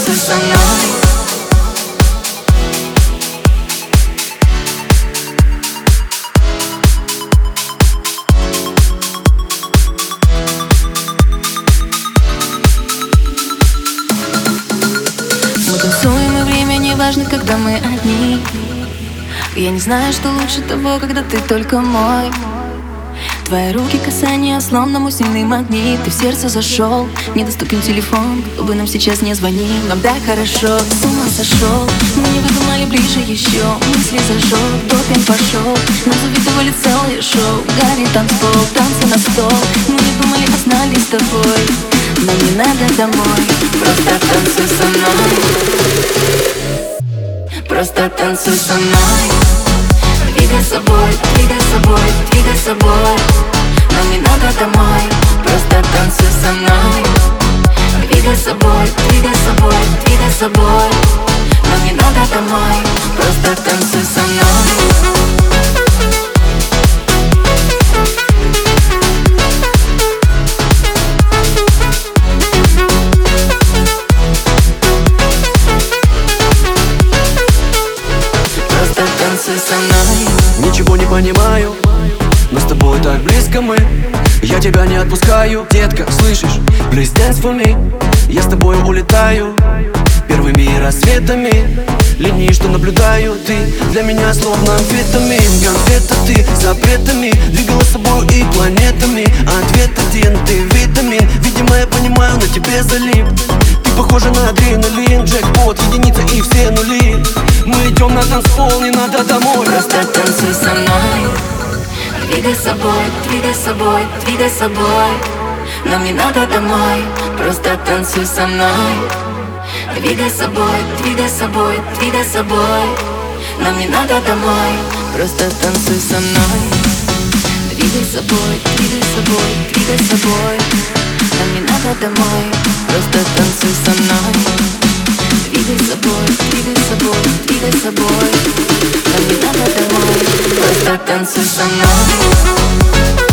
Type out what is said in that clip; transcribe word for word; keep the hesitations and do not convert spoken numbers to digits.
танцуй со мной. Мы танцуем, и время не важно, когда мы одни. Я не знаю, что лучше того, когда ты только мой. Твои руки касания, словно мой сильный магнит. Ты в сердце зашел, недоступен телефон. Кто бы нам сейчас не звонил, нам так хорошо. С ума сошел, мы не выдумали ближе еще. Мысли зажег, допинг пошел. Нам завидовали целое шоу. Горит танцпол, танцы на стол. Мы не думали, а знали с тобой. Но не надо домой. Просто танцуй со мной. Просто танцуй со мной. Двигай собой, двигай собой, двигай собой. Нам не надо домой. Просто танцуй со мной. Двигай собой, двигай собой, двигай собой. Нам не надо домой. Просто танцуй со мной. Танцуй со мной. Ничего не понимаю, но с тобой так близко мы. Я тебя не отпускаю, детка, слышишь? Please dance for me. Я с тобой улетаю первыми рассветами. Линии, что наблюдаю, ты для меня словно амфетамин. Конфета ты запретами, двигала собой и планетами. Ответ один, ты витамин. Видимо, я понимаю, на тебе залип. Ты похожа на адреналин, джекпот, единица и все нули. Мы идем на танцпол, не надо домой. Просто танцуй со мной. Двигай собой, двигай собой, двигай собой. Нам не надо домой. Просто танцуй со мной. Двигай собой, двигай собой, двигай собой. Нам не надо домой. Просто танцуй со мной. Двигай собой, двигай собой, двигай собой. Нам не надо домой. Просто танцуй со мной. Двигай собой, двигай собой, двигай собой. Нам не надо домой. Просто танцуй со мной.